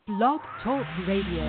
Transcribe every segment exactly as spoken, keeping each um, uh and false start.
Blog Talk Radio.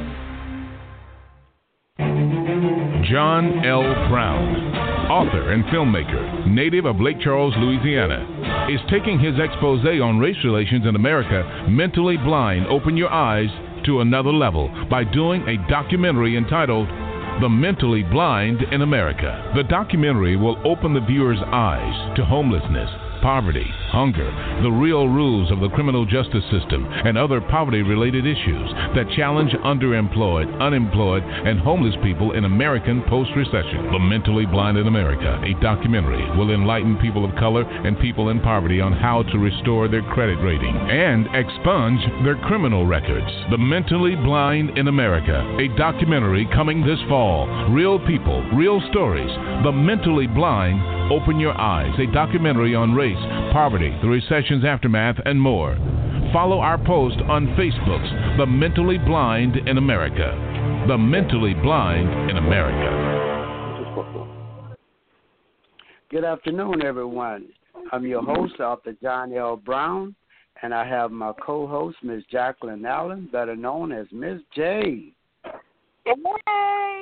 John L. Brown, author and filmmaker, native of Lake Charles, Louisiana, is taking his expose on race relations in America, Mentally Blind, Open Your Eyes, to another level by doing a documentary entitled The Mentally Blind in America. The documentary will open the viewer's eyes to homelessness, poverty, hunger, the real rules of the criminal justice system, and other poverty-related issues that challenge underemployed, unemployed, and homeless people in American post-recession. The Mentally Blind in America, a documentary, will enlighten people of color and people in poverty on how to restore their credit rating and expunge their criminal records. The Mentally Blind in America, a documentary coming this fall. Real people, real stories. The Mentally Blind, Open Your Eyes, a documentary on race, poverty, the recession's aftermath, and more. Follow our post on Facebook's The Mentally Blind in America. The Mentally Blind in America. Good afternoon, everyone. I'm your host, Author John L. Brown, and I have my co-host, Miz Jacqueline Allen, better known as Miz J. Hey!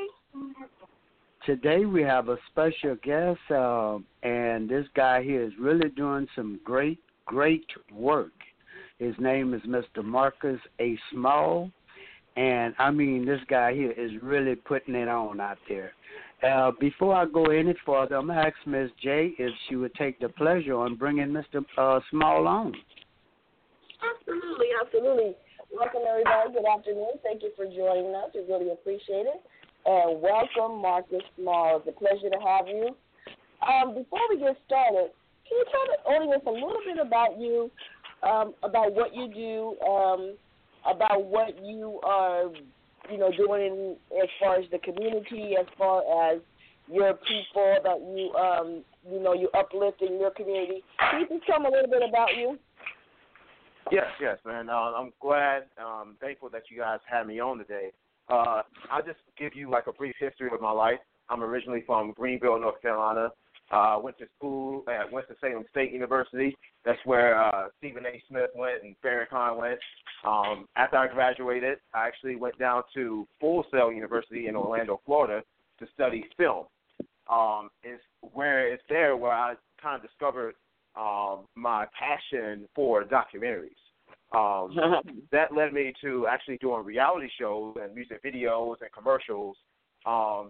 Today we have a special guest, uh, and this guy here is really doing some great, great work. His name is Mister Marcus A. Small, and I mean, this guy here is really putting it on out there. Uh, before I go any further, I'm going to ask Miz J if she would take the pleasure on bringing Mister Uh, Small on. Absolutely, absolutely. Welcome, everybody. Good afternoon. Thank you for joining us. We really appreciate it. And welcome, Marcus Small. It's a pleasure to have you. Um, before we get started, can you tell the audience a little bit about you, um, about what you do, um, about what you are, you know, doing as far as the community, as far as your people that you, um, you know, you uplift in your community. Can you just tell me a little bit about you? Yes, yes, man. Uh, I'm glad, um, thankful that you guys had me on today. Uh, I'll just give you like a brief history of my life. I'm originally from Greenville, North Carolina. Uh, went to school at Winston-Salem State University. That's where uh, Stephen A. Smith went and Farrakhan went. Um, after I graduated, I actually went down to Full Sail University in Orlando, Florida, to study film. Um, it's where it's there where I kind of discovered um, my passion for documentaries. Um, that led me to actually doing reality shows and music videos and commercials. Um,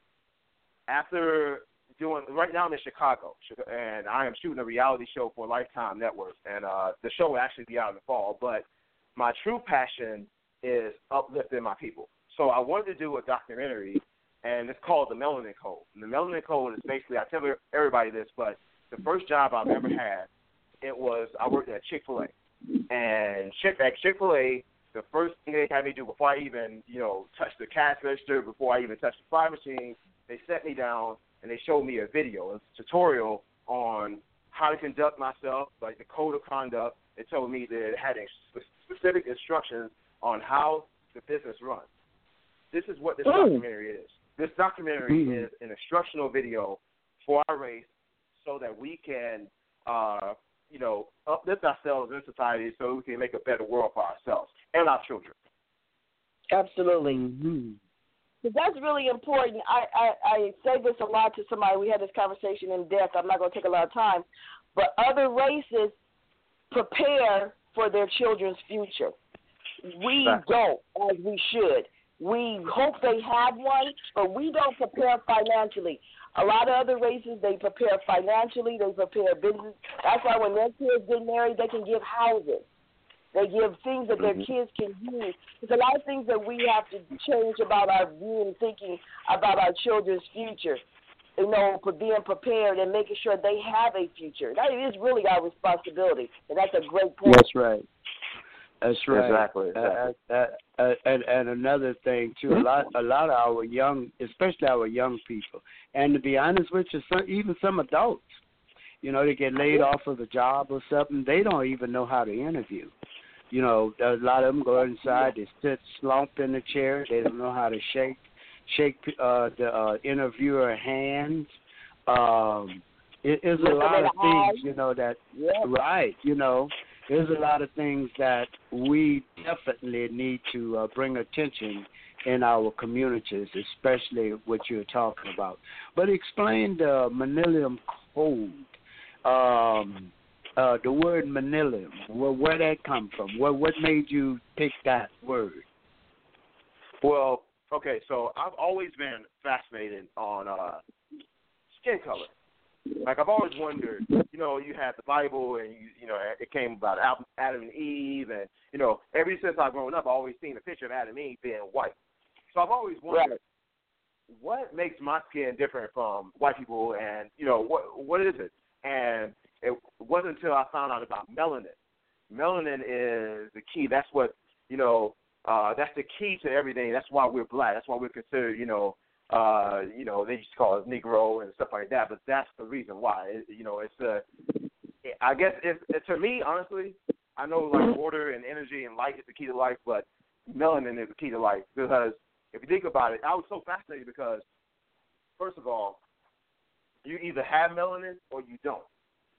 after doing, right now I'm in Chicago, and I am shooting a reality show for Lifetime Network, and uh, the show will actually be out in the fall. But my true passion is uplifting my people. So I wanted to do a documentary, and it's called The Melanin Code. And the Melanin Code is basically, I tell everybody this, but the first job I've ever had, it was, I worked at Chick-fil-A. And Chick at Chick-fil-A, the first thing they had me do before I even, you know, touch the cash register, before I even touch the fry machine, they set me down and they showed me a video, a tutorial on how to conduct myself, like the code of conduct. They told me that it had specific instructions on how the business runs. This is what this mm. documentary is. This documentary mm. is an instructional video for our race so that we can uh, you know, uplift ourselves in society so we can make a better world for ourselves and our children. Absolutely. Mm-hmm. That's really important. I, I, I say this a lot to somebody. We had this conversation in depth. I'm not going to take a lot of time. But other races prepare for their children's future. We exactly. don't, as we should. We hope they have one, but we don't prepare financially. A lot of other races, they prepare financially, they prepare business. That's why when their kids get married, they can give houses. They give things that their mm-hmm. kids can use. There's a lot of things that we have to change about our view and thinking about our children's future, you know, for being prepared and making sure they have a future. That is really our responsibility, and that's a great point. That's right. That's right. Exactly. exactly. Uh, uh, uh, and, and another thing too, a lot, a lot of our young, especially our young people, and to be honest with you, some, even some adults, you know, they get laid off of a job or something, they don't even know how to interview. You know, a lot of them go inside, they sit slumped in the chair, they don't know how to shake, shake uh, the uh, interviewer hands. Um, it, it's a lot of things, you know, that yeah. right, you know. there's a lot of things that we definitely need to uh, bring attention in our communities, especially what you're talking about. But explain the Millennium Code. Um, uh, the word Millennium, where, where that come from? What what made you pick that word? Well, okay, so I've always been fascinated on uh, skin color. Like, I've always wondered, you know, you had the Bible and, you, you know, it came about Adam and Eve. And, you know, ever since I've grown up, I've always seen a picture of Adam and Eve being white. So I've always wondered, right, what makes my skin different from white people, and, you know, what what is it? And it wasn't until I found out about melanin. Melanin is the key. That's what, you know, uh, that's the key to everything. That's why we're black. That's why we're considered, you know, Uh, you know, they used to call it Negro and stuff like that, but that's the reason why. It, you know, it's a. I guess if, if to me, honestly, I know like water and energy and light is the key to life, but melanin is the key to life. Because if you think about it, I was so fascinated because, first of all, you either have melanin or you don't.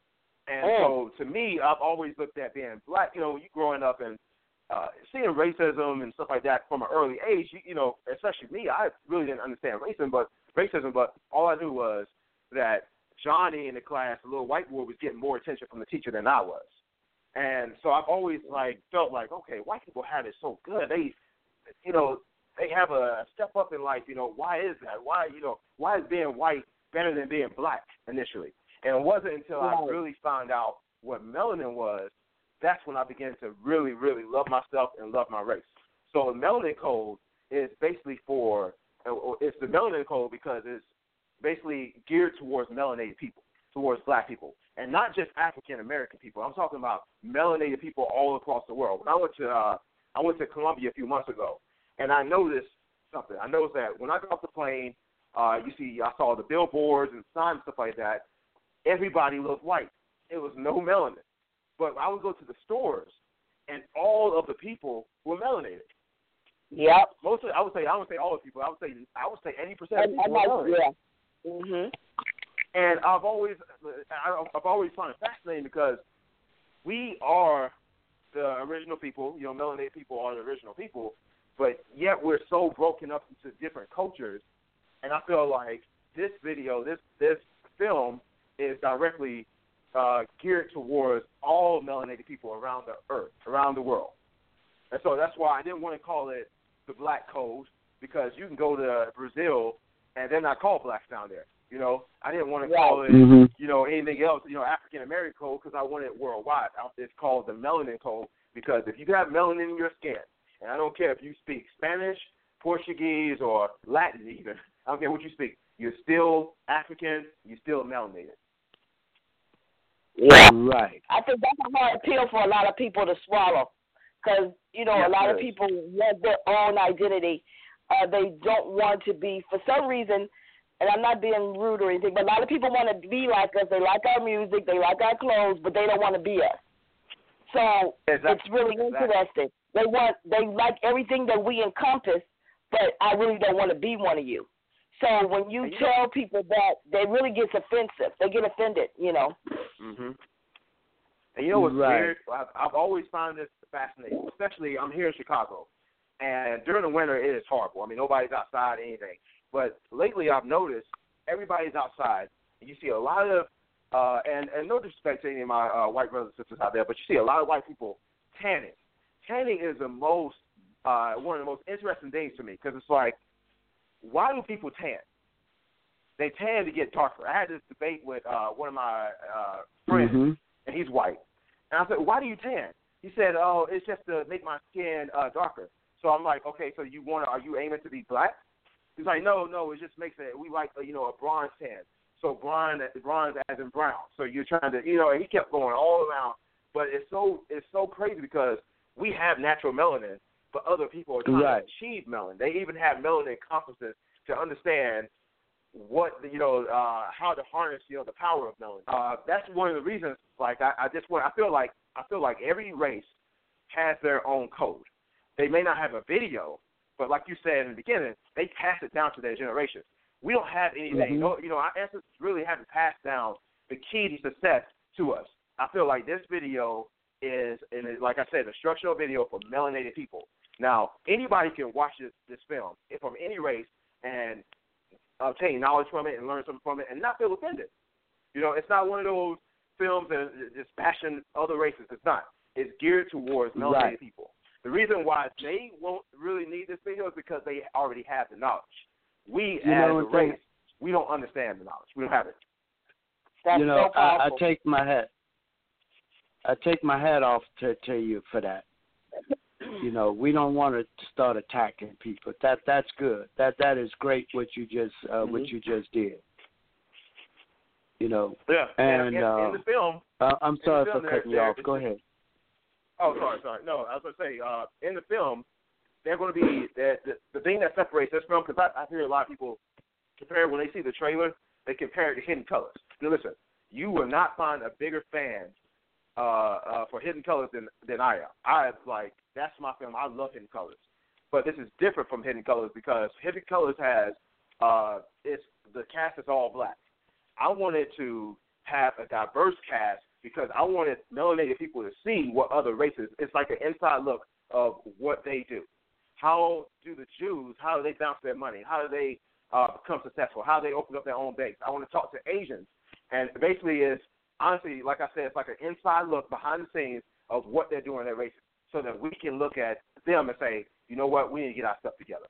And oh. so to me, I've always looked at being black. You know, you growing up and Uh, seeing racism and stuff like that from an early age, you, you know, especially me, I really didn't understand racism, but racism, but all I knew was that Johnny in the class, the little white boy, was getting more attention from the teacher than I was. And so I've always like felt like, okay, white people have it so good. They, you know, they have a step up in life. You know, why is that? Why, you know, why is being white better than being black initially? And it wasn't until right. I really found out what melanin was, that's when I began to really, really love myself and love my race. So the melanin code is basically for, it's the melanin code because it's basically geared towards melanated people, towards black people, and not just African-American people. I'm talking about melanated people all across the world. When I went to, uh, I went to Colombia a few months ago, and I noticed something. I noticed that when I got off the plane, uh, you see, I saw the billboards and signs and stuff like that. Everybody looked white. It was no melanin. But I would go to the stores, and all of the people were melanated. Yep. Most of, I would say, I would say all the people. I would say, I would say eighty percent of people were melanated. Yeah. Mhm. And I've always, I've always found it fascinating because we are the original people. You know, melanated people are the original people, but yet we're so broken up into different cultures. And I feel like this video, this this film, is directly Uh, geared towards all melanated people around the earth, around the world. And so that's why I didn't want to call it the Black Code, because you can go to Brazil and they're not called blacks down there. You know, I didn't want to right. call it, mm-hmm. you know, anything else, you know, African American code, because I want it worldwide. It's called the melanin code because if you have melanin in your skin, and I don't care if you speak Spanish, Portuguese, or Latin even, I don't care what you speak, you're still African, you're still melanated. Yeah, right. I think that's a hard pill for a lot of people to swallow, because you know yes, a lot of people want their own identity. Uh, they don't want to be, for some reason, and I'm not being rude or anything, but a lot of people want to be like us. They like our music, they like our clothes, but they don't want to be us. So exactly. It's really interesting. They want, they like everything that we encompass, but I really don't want to be one of you. So when you and tell you know, people that, they really gets offensive. They get offended, you know. Mhm. And you know what's right. weird? I've, I've always found this fascinating, especially I'm here in Chicago, and during the winter it is horrible. I mean, nobody's outside or anything. But lately I've noticed everybody's outside. You see a lot of, uh, and, and no disrespect to any of my uh, white brothers and sisters out there, but you see a lot of white people tanning. Tanning is the most, uh, one of the most interesting things to me because it's like, why do people tan? They tan to get darker. I had this debate with uh, one of my uh, friends, mm-hmm. and he's white. And I said, why do you tan? He said, oh, it's just to make my skin uh, darker. So I'm like, okay, so you want to, are you aiming to be black? He's like, no, no, it just makes it, we like, you know, a bronze tan. So bronze, bronze as in brown. So you're trying to, you know, and he kept going all around. But it's so, it's so crazy because we have natural melanin, but other people are trying right. to achieve melanin. They even have melanin conferences to understand what, you know, uh, how to harness, you know, the power of melanin. Uh, that's one of the reasons, like, I, I just want, I feel like, I feel like every race has their own code. They may not have a video, but like you said in the beginning, they pass it down to their generations. We don't have anything. Mm-hmm. No, you know, our ancestors really haven't passed down the key to success to us. I feel like this video is, and it, like I said, a instructional video for melanated people. Now, anybody can watch this, this film from any race and obtain knowledge from it and learn something from it and not feel offended. You know, it's not one of those films that is just bashing other races. It's not. It's geared towards melanated right. people. The reason why they won't really need this video is because they already have the knowledge. We, you as know a race, thing, we don't understand the knowledge. We don't have it. That's you know, so I, I take my hat. I take my hat off to, to you for that. You know, we don't want to start attacking people. That that's good. That that is great. What you just uh, mm-hmm. what you just did. You know. Yeah. And in, uh, in the film. Uh, I'm sorry the film, for cutting there, you off. there, Go ahead. Oh, sorry, sorry. No, I was going to say, uh, in the film, they're going to be the, the, the thing that separates this film, because I, I hear a lot of people compare when they see the trailer, they compare it to Hidden Colors. Now, listen, you will not find a bigger fan uh, uh, for Hidden Colors than than I am. I like that's my film. I love Hidden Colors, but this is different from Hidden Colors because Hidden Colors has uh, it's the cast is all black. I wanted to have a diverse cast because I wanted melanated people to see what other races. It's like an inside look of what they do. How do the Jews? How do they bounce their money? How do they uh, become successful? How do they open up their own banks? I want to talk to Asians, and basically, it's honestly, like I said, it's like an inside look behind the scenes of what they're doing in their races, so that we can look at them and say, you know what, we need to get our stuff together.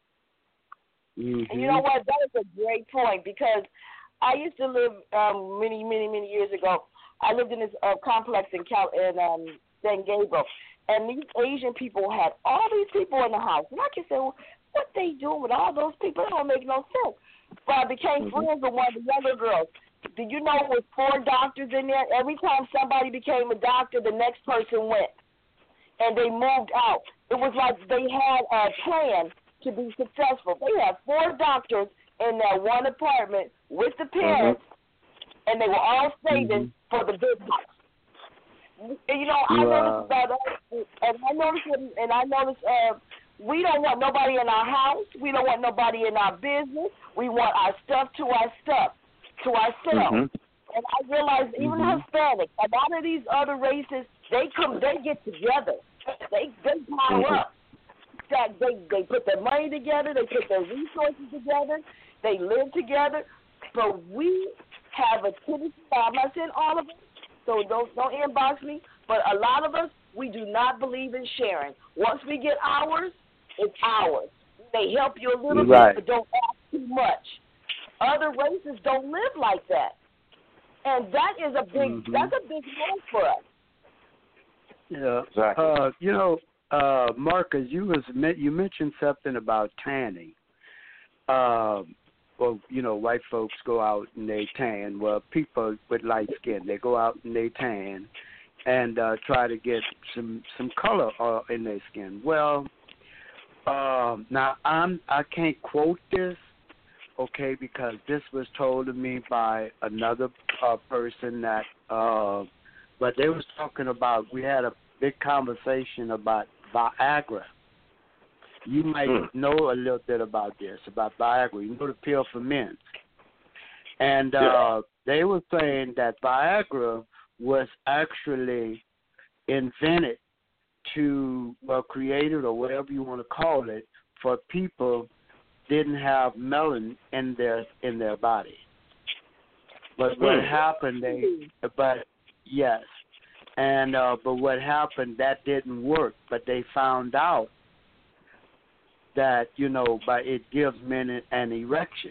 Mm-hmm. And you know what? That is a great point because I used to live um, many, many, many years ago. I lived in this uh, complex in Cal in um, San Gabriel, and these Asian people had all these people in the house. And I just said, well, what they doing with all those people? It don't make no sense. But I became mm-hmm. friends with one of the younger girls. Do you know with four doctors in there, every time somebody became a doctor, the next person went. And they moved out. It was like they had a plan to be successful. They had four doctors in that one apartment with the parents, mm-hmm. and they were all saving mm-hmm. for the business. And, you know, I wow. noticed about us, and I noticed, and I noticed uh, we don't want nobody in our house. We don't want nobody in our business. We want our stuff to our stuff, to ourselves. Mm-hmm. And I realized even mm-hmm. Hispanic, a lot of these other races, they come, they get together. They they pile mm-hmm. up. That they they put their money together. They put their resources together. They live together. But we have a tendency. I'm not saying all of us, so don't don't inbox me. But a lot of us, we do not believe in sharing. Once we get ours, it's ours. They help you a little right. bit, but don't ask too much. Other races don't live like that, and that is a big mm-hmm. that's a big move for us. Yeah, exactly. uh, you know, uh, Marcus, you was you mentioned something about tanning. Um, well, you know, white folks go out and they tan. Well, people with light skin, they go out and they tan and uh, try to get some some color uh, in their skin. Well, um, now I'm I can't quote this, okay, because this was told to me by another uh, person that. Uh, But they was talking about, we had a big conversation about Viagra. You might mm. know a little bit about this, about Viagra. You know the pill for men. And uh, yeah. they were saying that Viagra was actually invented to, well, created or whatever you want to call it, for people didn't have melanin in their in their body. But what mm. happened, they, but yes, and uh, but what happened, that didn't work. But they found out that, you know, by it gives men an erection.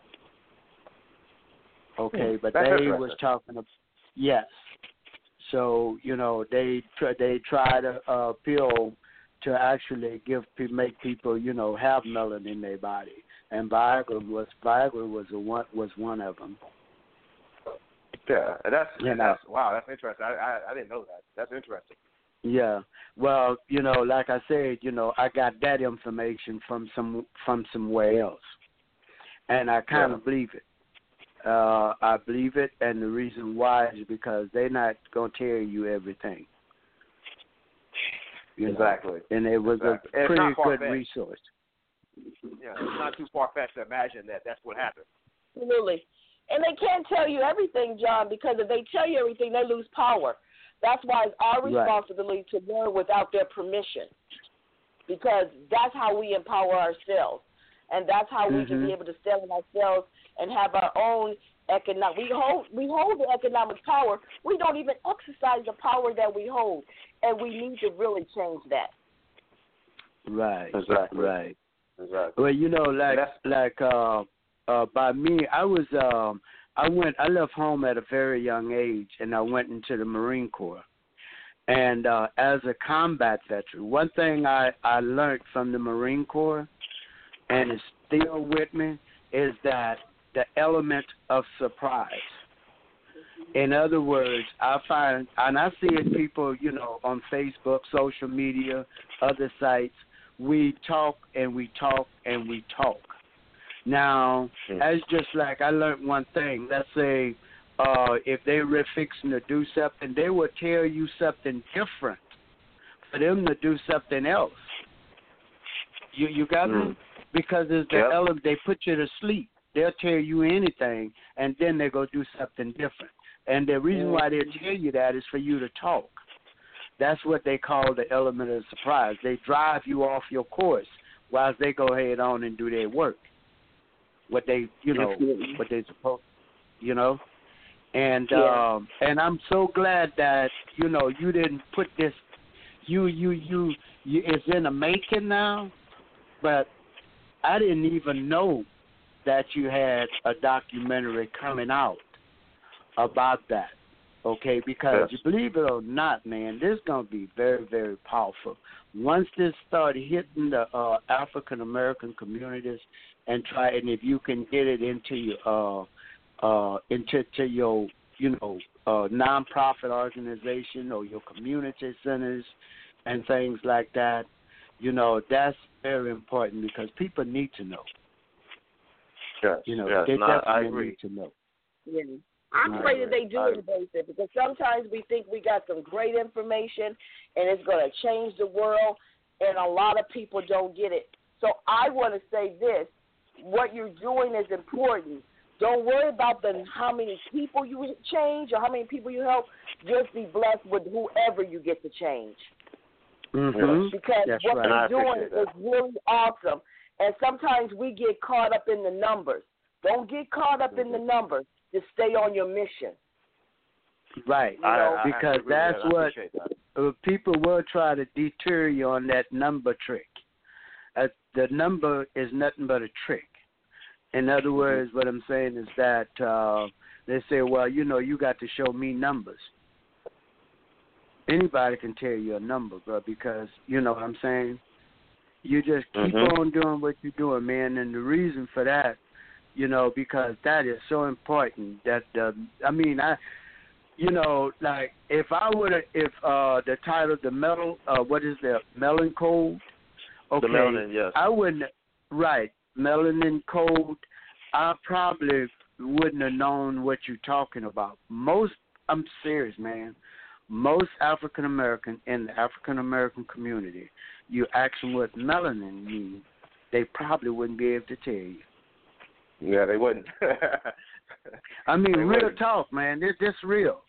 Okay, but That's they was talking about, yes. So, you know, they they tried a uh, pill to actually give make people, you know, have melanin in their body, and Viagra was Viagra was a one was one of them. Yeah, and that's, you and know. that's wow, that's interesting. I, I I didn't know that. That's interesting. Yeah, well, you know, like I said, you know, I got that information from some from somewhere else, and I kind of yeah. believe it. Uh, I believe it, and the reason why is because they're not gonna tell you everything. You exactly. Know? And it was exactly. a pretty good far-fetched. resource. Yeah, it's not too far fetched to imagine that that's what happened. Absolutely. And they can't tell you everything, John, because if they tell you everything, they lose power. That's why it's our Right. responsibility to learn without their permission, because that's how we empower ourselves, and that's how we can Mhm. be able to stand on ourselves and have our own economic. We hold we hold the economic power. We don't even exercise the power that we hold, and we need to really change that. Right. Exactly. Right. Exactly. Well, you know, like that's- like uh, uh, by me, I was um, I went I left home at a very young age, and I went into the Marine Corps. And uh, as a combat veteran, one thing I I learned from the Marine Corps, and it's still with me, is that the element of surprise. In other words, I find, and I see it, people, you know, on Facebook, social media, other sites, we talk and we talk and we talk. Now, Hmm. that's just like I learned one thing. Let's say uh, if they were fixing to do something, they will tell you something different for them to do something else. You you got Hmm. me? Because it's the Yep. element, they put you to sleep. They'll tell you anything, and then they go do something different. And the reason why they tell you that is for you to talk. That's what they call the element of surprise. They drive you off your course while they go ahead on and do their work. What they, you know, Absolutely. what they supposed, you know. And Yeah. um, and I'm so glad that you know you didn't put this. You you you, you it's in the making now, but I didn't even know that you had a documentary coming out about that. Okay, because Yes. you believe it or not, man, this is gonna be very, very powerful. Once this started hitting the uh, African American communities, and try, and if you can get it into your uh, uh, into to your you know uh, nonprofit organization or your community centers and things like that, you know that's very important because people need to know. Yes. You know, yes. they No, I definitely agree. need to know. Yeah. I I pray that they agree. do I- embrace it, because sometimes we think we got some great information and it's going to change the world, and a lot of people don't get it. So I want to say this: what you're doing is important. Don't worry about the how many people you change or how many people you help. Just be blessed with whoever you get to change, Mm-hmm. because That's what right. And I you're doing appreciate is that. really awesome. And sometimes we get caught up in the numbers. Don't get caught up in the numbers. Just stay on your mission. Right, I, I, because I agree with that's that. I what appreciate that. uh, people will try to deter you on that number trick. Uh, the number is nothing but a trick. In other words, what I'm saying is that uh, they say, well, you know, you got to show me numbers. Anybody can tell you a number, bro, because, you know what I'm saying? You just keep Mhm. on doing what you're doing, man, and the reason for that, you know, because that is so important that, uh, I mean, I, you know, like, if I would have, if uh, the title, the metal, uh, what is the Melanin Code? Okay, The melanin, yes. I wouldn't, right, Melanin Code, I probably wouldn't have known what you're talking about. Most, I'm serious, man, most African American in the African American community, you ask them what melanin means, they probably wouldn't be able to tell you. Yeah, they wouldn't. I mean, They real wouldn't. talk, man. This this real.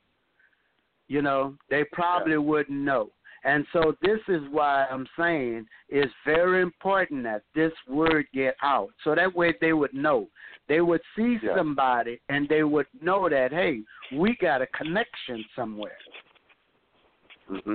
You know, they probably Yeah. wouldn't know. And so this is why I'm saying it's very important that this word get out. So that way they would know. They would see Yeah. somebody and they would know that, hey, we got a connection somewhere. hmm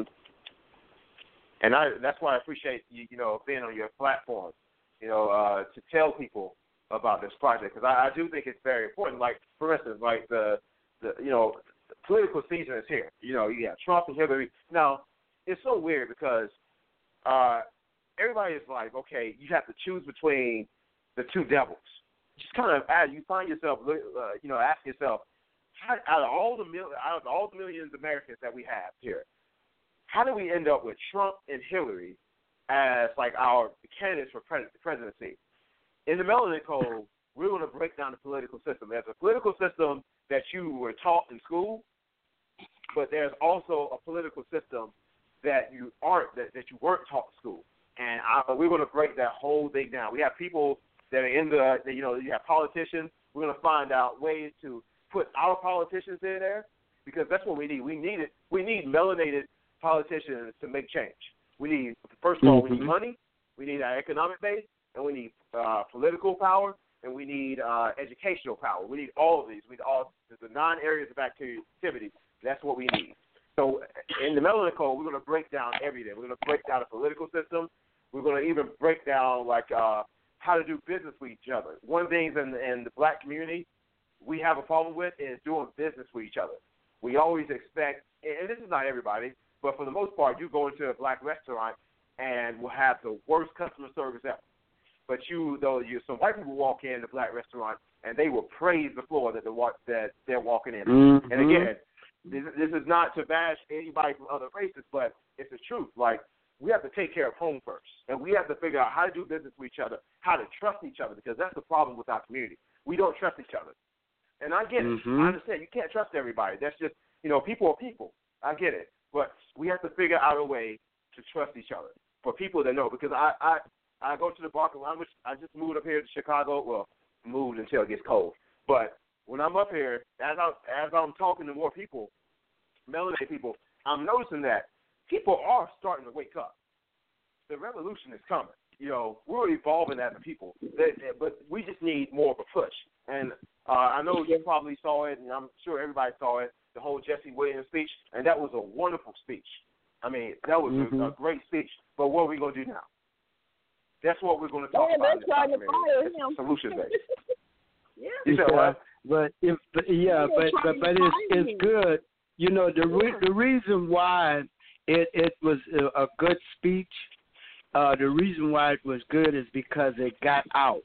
And I that's why I appreciate you, you know, being on your platform, you know, uh, to tell people about this project, because I, I do think it's very important. Like, for instance, like the, the you know, the political season is here. You know, you got Trump and Hillary. Now, it's so weird because uh, everybody is like, okay, you have to choose between the two devils. Just kind of, as you find yourself, uh, you know, ask yourself, how, out of all the mil- out of all the millions of Americans that we have here, how do we end up with Trump and Hillary as like our candidates for pres- presidency? In the Melanin Code, we're going to break down the political system. There's a political system that you were taught in school, but there's also a political system that you aren't that, that you weren't taught in school. And I, we're going to break that whole thing down. We have people that are in the, you know, you have politicians. We're going to find out ways to put our politicians in there because that's what we need. We need it. We need melanated politicians to make change. We need, first of all, we need money, we need our economic base, and we need uh, political power, and we need uh, educational power. We need all of these. We need all the nine areas of activity. That's what we need. So in the Melanin Code, we're going to break down everything. We're going to break down the political system. We're going to even break down, like, uh, how to do business with each other. One of the things in, in the black community we have a problem with is doing business with each other. We always expect, and this is not everybody, but for the most part, you go into a black restaurant and will have the worst customer service ever. But you, though, you some white people walk in the black restaurant and they will praise the floor that they're, that they're walking in. Mm-hmm. And again, this, this is not to bash anybody from other races, but it's the truth. Like, we have to take care of home first, and we have to figure out how to do business with each other, how to trust each other, because that's the problem with our community. We don't trust each other. And I get it. Mm-hmm. I understand. You can't trust everybody. That's just, you know, people are people. I get it. But we have to figure out a way to trust each other for people that know. Because I, I, I go to the Barker Line, which I just moved up here to Chicago. Well, moved until it gets cold. But when I'm up here, as, I, as I'm talking to more people, melanated people, I'm noticing that people are starting to wake up. The revolution is coming. You know, we're evolving as a people, but we just need more of a push. And uh, I know you probably saw it, and I'm sure everybody saw it, the whole Jesse Williams speech, and that was a wonderful speech. I mean, that was mm-hmm. a, a great speech. But what are we going to do now? That's what we're going to talk yeah, about. They're trying to fire him. Solutions based. yeah. You said what? But if but, yeah, but but, but it's it's good. You know, the re- the reason why it it was a, a good speech. Uh, the reason why it was good is because it got out.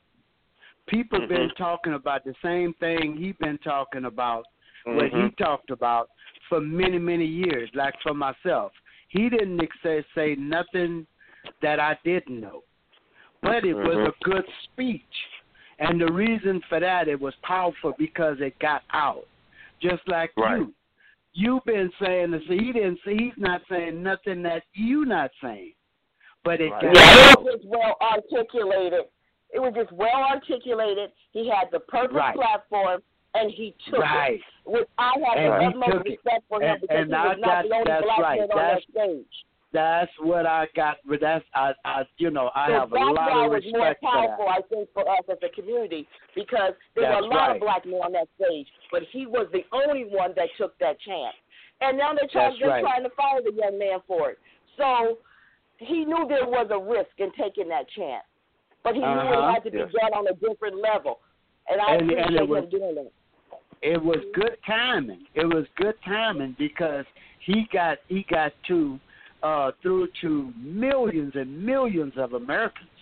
People mm-hmm. been talking about the same thing he been talking about, mm-hmm. what he talked about for many, many years, like for myself. He didn't say, say nothing that I didn't know, but it mm-hmm. was a good speech. And the reason for that, it was powerful because it got out, just like right. you. You've been saying this. He didn't say, he's not saying nothing that you not saying. But it right. got yeah, it was well articulated. It was just well articulated. He had the perfect right. platform, and he took right. it. Which I have and the utmost respect for him and, because and he was I not got, the only black right. man on that's, that stage. That's what I got. But that's I, I you know, I so have a lot of respect was more powerful, for that. I think, for us as a community because there that's were a lot right. of black men on that stage, but he was the only one that took that chance. And now they're trying, they're right. trying to fire the young man for it. So he knew there was a risk in taking that chance, but he uh-huh. knew it had to be yes. done on a different level, and I and, appreciate and it him was, doing that. It was good timing. It was good timing because he got he got to uh, through to millions and millions of Americans.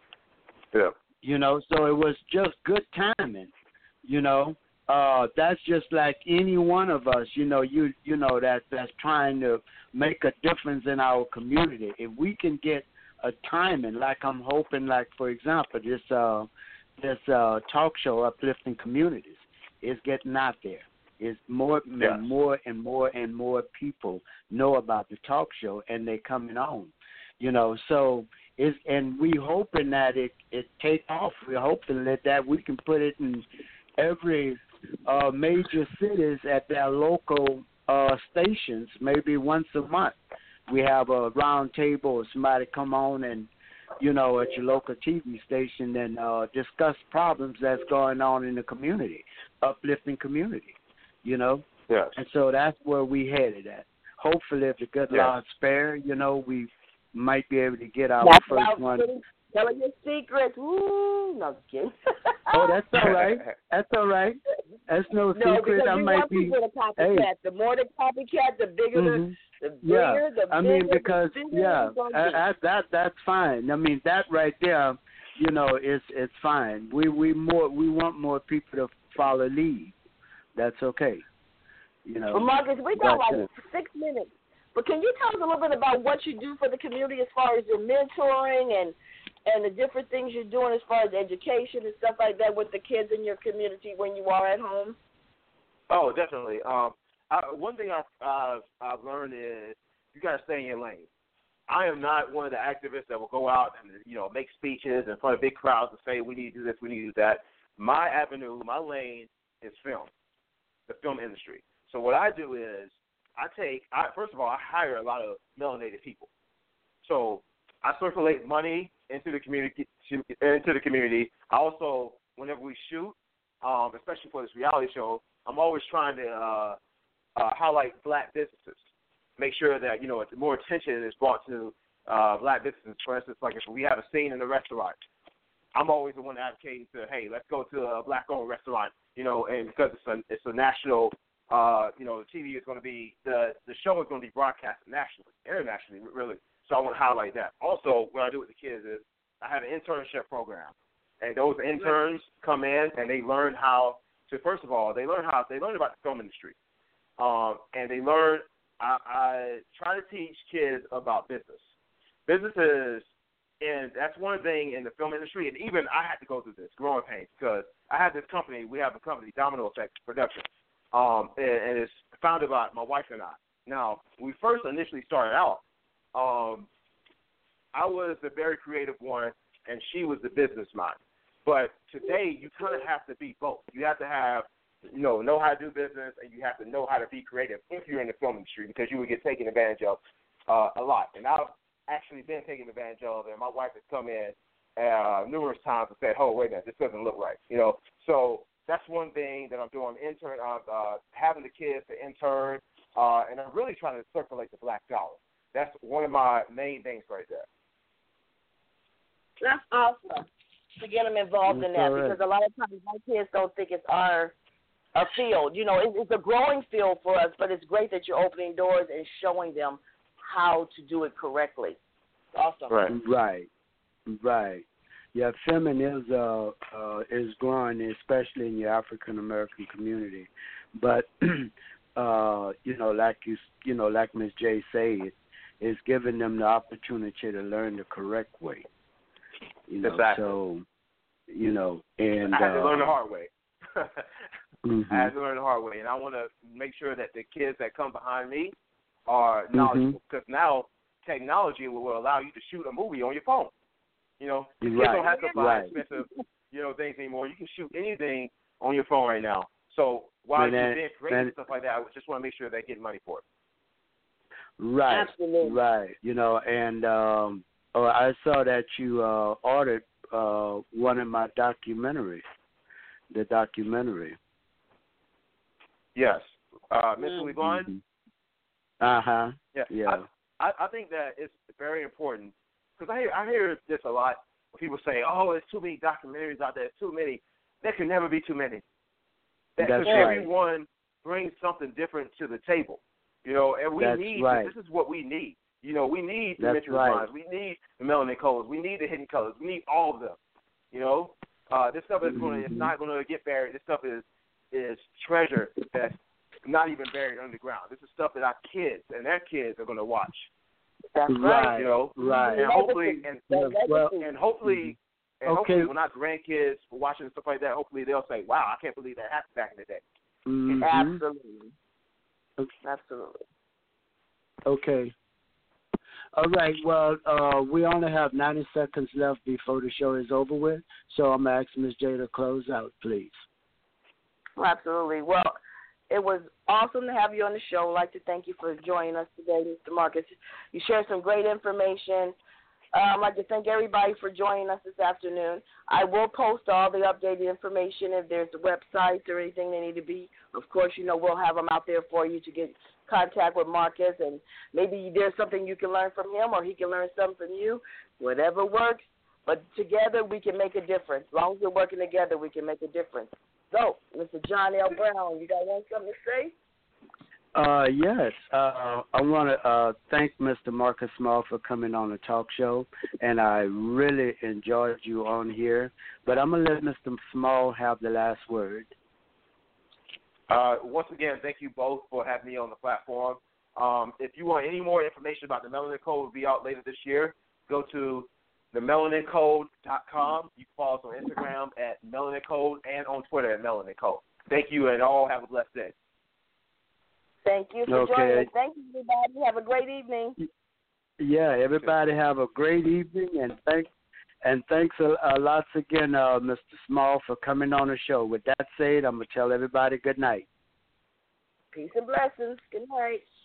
Yeah. You know, so it was just good timing. You know. Uh, that's just like any one of us, you know, you you know that that's trying to make a difference in our community. If we can get a timing, like I'm hoping, like for example, this uh, this uh, talk show, Uplifting Communities, is getting out there. It's more yeah. and more and more and more people know about the talk show, and they coming on, you know. So it's and we hoping that it it take off. We're hoping that that we can put it in every Uh, major cities at their local uh, stations, maybe once a month. We have a round table or somebody come on and, you know, at your local T V station and uh, discuss problems that's going on in the community, uplifting community, you know. Yes. And so that's where we headed at. Hopefully, if the good yes. Lord spare, you know, we might be able to get our That's first one. Telling your secrets. Woo, no, just kidding. Oh, that's all right. That's all right. That's no, no secret. I we might want be. people to copycat. Hey. The more the copycat, the bigger mm-hmm. the, the bigger, yeah. the I bigger. mean, because the bigger yeah, it's I, I, that that's fine. I mean, that right there, you know, it's it's fine. We we more we want more people to follow lead. That's okay. You know. Well, Marcus, we got but, like uh, six minutes. But can you tell us a little bit about what you do for the community as far as your mentoring and and the different things you're doing as far as education and stuff like that with the kids in your community when you are at home? Oh, definitely. Um, I, one thing I've, I've, I've learned is you got to stay in your lane. I am not one of the activists that will go out and, you know, make speeches in front of big crowds and say we need to do this, we need to do that. My avenue, my lane is film, the film industry. So what I do is I take, I, first of all, I hire a lot of melanated people. So I circulate money into the community. Into the community. I also, whenever we shoot, um, especially for this reality show, I'm always trying to uh, uh, highlight black businesses. Make sure that, you know, more attention is brought to uh, black businesses. For instance, like if we have a scene in a restaurant, I'm always the one advocating to, hey, let's go to a black-owned restaurant, you know, and because it's a, it's a national, uh, you know, the T V is going to be, the, the show is going to be broadcasted nationally, internationally, really. So I want to highlight that. Also, what I do with the kids is I have an internship program, and those interns come in and they learn how to, first of all, they learn how, they learn about the film industry, um, and they learn, I, I try to teach kids about business. Businesses, and that's one thing in the film industry, and even I had to go through this, growing pains, because I have this company, we have a company, Domino Effect Production, um, and, and it's founded by my wife and I. Now, when we first initially started out, um, I was the very creative one, and she was the business mind. But today, you kind of have to be both. You have to have, you know, know how to do business, and you have to know how to be creative if you're in the film industry, because you would get taken advantage of uh, a lot. And I've actually been taken advantage of, and my wife has come in uh, numerous times and said, oh, wait a minute, this doesn't look right, you know. So that's one thing that I'm doing. Intern, uh, uh, having the kids to intern, uh, and I'm really trying to circulate the black dollar. That's one of my main things right there. That's awesome to get them involved in that, because a lot of times my kids don't think it's our a field. You know, it's, it's a growing field for us, but it's great that you're opening doors and showing them how to do it correctly. Awesome. Right. Right. Right. Yeah, filming is uh, uh is growing, especially in your African American community. But uh, you know, like you you know, like Miz J said, it's giving them the opportunity to learn the correct way. You know, exactly. so you know, and I had to uh, learn the hard way. mm-hmm. I had to learn the hard way, and I want to make sure that the kids that come behind me are knowledgeable, because mm-hmm. now technology will, will allow you to shoot a movie on your phone. You know, right. kids don't have to buy right. expensive, you know, things anymore. You can shoot anything on your phone right now. So while and you're that, being creative and that, stuff like that, I just want to make sure they get money for it. Right. Absolutely. Right. You know, and um, oh, I saw that you uh, ordered uh, one of my documentaries, the documentary. Yes. Uh, Mentally Blind? Mm-hmm. Uh-huh. Yeah. Yeah. I, I think that it's very important, because I hear, I hear this a lot. People say, oh, there's too many documentaries out there. There's too many. There can never be too many. That, That's right. right. Everyone brings something different to the table. You know, and we That's need, right. this is what we need. You know, we need the That's Mentally right. Blind. We need the melanin colors. We need the hidden colors. We need all of them. You know, uh, this stuff is mm-hmm. going to, it's not going to get buried. This stuff is, is treasure that's not even buried underground. This is stuff that our kids and their kids are going to watch. That's right. right. You know, right. And hopefully, and, yeah, well, and hopefully, and okay. hopefully, when our grandkids are watching stuff like that, hopefully they'll say, "Wow, I can't believe that happened back in the day." Mm-hmm. Absolutely. Okay. Absolutely. Okay. All right. Well, uh, we only have ninety seconds left before the show is over with, so I'm going to ask Miz J to close out, please. Well, absolutely. Well, it was awesome to have you on the show. I'd like to thank you for joining us today, Mister Marcus. You shared some great information. Uh, I'd like to thank everybody for joining us this afternoon. I will post all the updated information if there's websites or anything they need to be. Of course, you know, we'll have them out there for you to get contact with Marcus, and maybe there's something you can learn from him or he can learn something from you. Whatever works. But together we can make a difference. As long as we're working together, we can make a difference. So, Mister John L. Brown, you got one something to say? Uh, yes. Uh, I want to uh, thank Mister Marcus Small for coming on the talk show, and I really enjoyed you on here. But I'm going to let Mister Small have the last word. Uh, once again, thank you both for having me on the platform. Um, if you want any more information about the Melanin Code, will be out later this year. Go to the melanin code dot com. You can follow us on Instagram at Melanin Code and on Twitter at Melanin Code. Thank you, and all have a blessed day. Thank you for okay. joining us. Thank you, everybody. Have a great evening. Yeah, everybody have a great evening, and thank and thanks a, a lots again, uh, Mister Small, for coming on the show. With that said, I'm gonna tell everybody good night. Peace and blessings. Good night.